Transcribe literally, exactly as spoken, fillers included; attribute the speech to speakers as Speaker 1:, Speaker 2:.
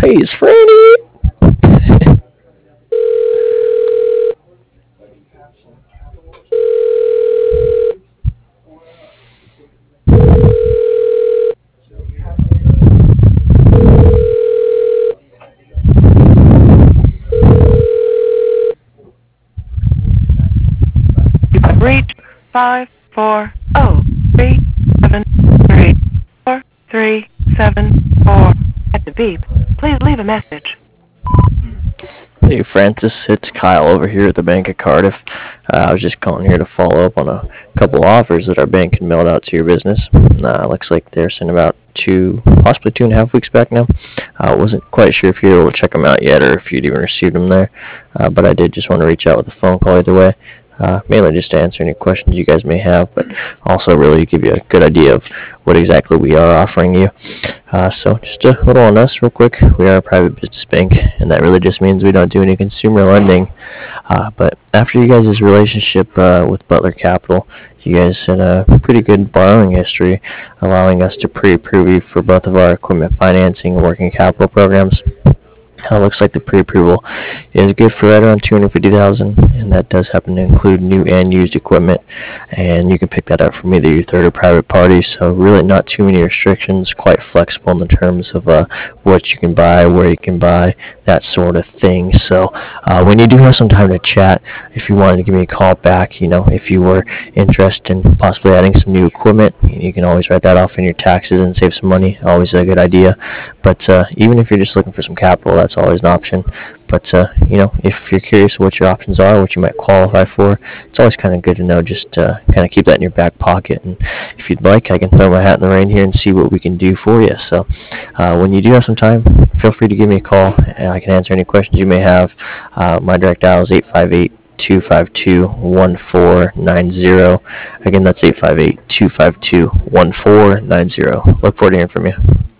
Speaker 1: Hey, it's Franny.
Speaker 2: Reach five four zero three seven three four three seven four. At the beep, please leave a message.
Speaker 1: Hey, Francis. It's Kyle over here at the Bank of Cardiff. Uh, I was just calling here to follow up on a couple offers that our bank had mailed out to your business. Uh, looks like they're sent about two, possibly two and a half weeks back now. I uh, wasn't quite sure if you were able to check them out yet or if you'd even received them there, uh, but I did just want to reach out with a phone call either way. Uh, mainly just to answer any questions you guys may have, but also really give you a good idea of what exactly we are offering you. Uh, so just a little on us real quick. We are a private business bank, and that really just means we don't do any consumer lending. Uh, but after you guys' relationship uh, with Butler Capital, you guys had a pretty good borrowing history, allowing us to pre-approve you for both of our equipment financing and working capital programs. Uh, looks like the pre-approval is good for right around two hundred fifty thousand dollars, and that does happen to include new and used equipment, and you can pick that up from either your third or private party, so really not too many restrictions, quite flexible in the terms of uh, what you can buy, where you can buy, that sort of thing. So uh, when you do have some time to chat, if you wanted to give me a call back, you know, if you were interested in possibly adding some new equipment, you can always write that off in your taxes and save some money, always a good idea. But uh, even if you're just looking for some capital, that's always an option. But uh, you know, if you're curious what your options are, what you might qualify for, it's always kind of good to know. Just uh, kind of keep that in your back pocket, and if you'd like, I can throw my hat in the ring here and see what we can do for you. So uh, when you do have some time, feel free to give me a call, and I can answer any questions you may have. Uh, my direct dial is eight five eight, two five two, one four nine zero. Again, that's eight five eight, two five two, one four nine zero. Look forward to hearing from you.